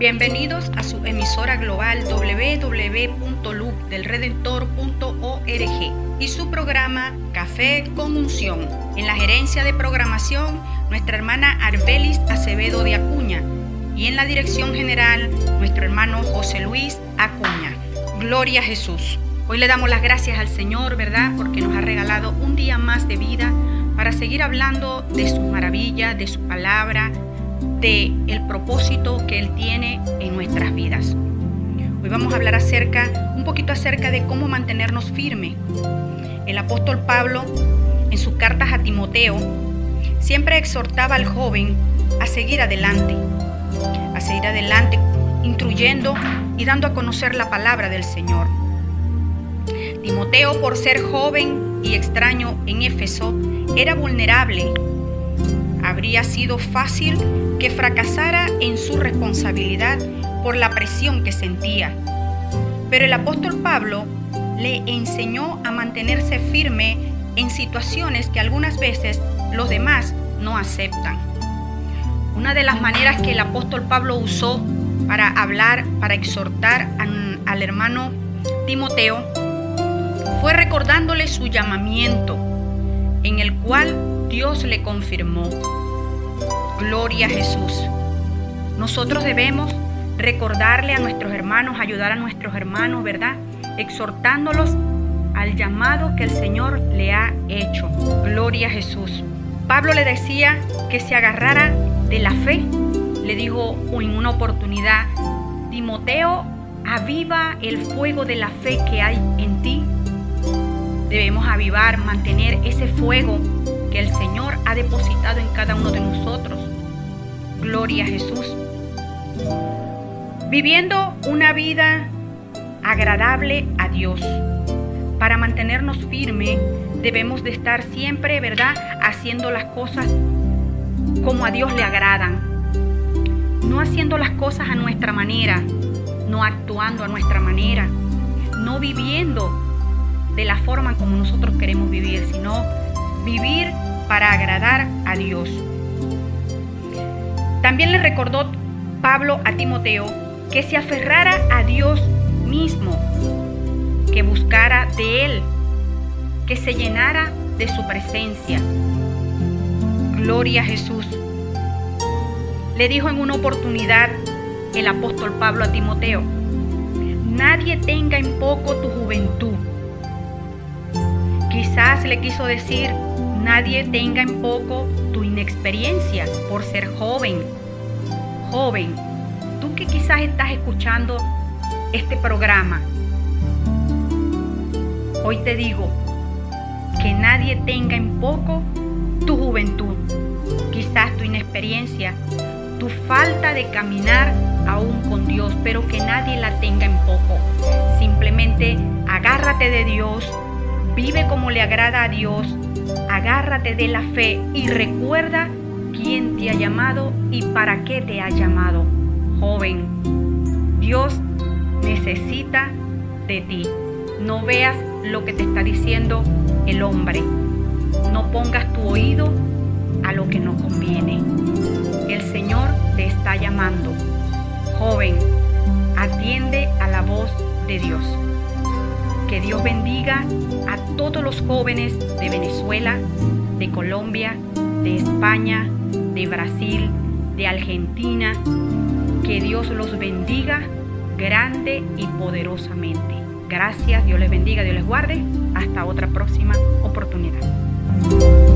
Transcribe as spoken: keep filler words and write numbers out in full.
Bienvenidos a su emisora global doble u doble u doble u punto luz del redentor punto org y su programa Café con Unción. En la gerencia de programación, nuestra hermana Arbelis Acevedo de Acuña, y en la dirección general, nuestro hermano José Luis Acuña. Gloria a Jesús. Hoy le damos las gracias al Señor, ¿verdad? Porque nos ha regalado un día más de vida para seguir hablando de sus maravillas, de su palabra, de el propósito que Él tiene en nuestras vidas. Hoy vamos a hablar acerca, un poquito acerca de cómo mantenernos firmes. El apóstol Pablo, en sus cartas a Timoteo, siempre exhortaba al joven a seguir adelante, a seguir adelante, instruyendo y dando a conocer la palabra del Señor. Timoteo, por ser joven y extraño en Éfeso, era vulnerable. Habría sido fácil que fracasara en su responsabilidad por la presión que sentía. Pero el apóstol Pablo le enseñó a mantenerse firme en situaciones que algunas veces los demás no aceptan. Una de las maneras que el apóstol Pablo usó para hablar, para exhortar a, al hermano Timoteo, fue recordándole su llamamiento, en el cual Dios le confirmó. Gloria a Jesús. Nosotros debemos recordarle a nuestros hermanos, ayudar a nuestros hermanos, ¿verdad? Exhortándolos al llamado que el Señor le ha hecho. Gloria a Jesús. Pablo le decía que se agarrara de la fe. Le dijo en una oportunidad: Timoteo, aviva el fuego de la fe que hay en ti. Debemos avivar, mantener ese fuego que el Señor ha depositado en cada uno de nosotros. Gloria a Jesús. Viviendo una vida agradable a Dios. Para mantenernos firmes, debemos de estar siempre, ¿verdad?, haciendo las cosas como a Dios le agradan. No haciendo las cosas a nuestra manera, no actuando a nuestra manera, no viviendo de la forma como nosotros queremos vivir, sino vivir para agradar a Dios. También le recordó Pablo a Timoteo que se aferrara a Dios mismo, que buscara de Él, que se llenara de su presencia. Gloria a Jesús. Le dijo en una oportunidad el apóstol Pablo a Timoteo: nadie tenga en poco tu juventud. Quizás le quiso decir: nadie tenga en poco tu inexperiencia por ser joven. Joven, tú que quizás estás escuchando este programa, hoy te digo que nadie tenga en poco tu juventud, quizás tu inexperiencia, tu falta de caminar aún con Dios, pero que nadie la tenga en poco. Simplemente agárrate de Dios, vive como le agrada a Dios, agárrate de la fe y recuerda quién te ha llamado y para qué te ha llamado. Joven, Dios necesita de ti. No veas lo que te está diciendo el hombre. No pongas tu oído a lo que no conviene. El Señor te está llamando. Joven, atiende a la voz de Dios. Que Dios bendiga a todos los jóvenes de Venezuela, de Colombia, de España, de Brasil, de Argentina. Que Dios los bendiga grande y poderosamente. Gracias, Dios les bendiga, Dios les guarde. Hasta otra próxima oportunidad.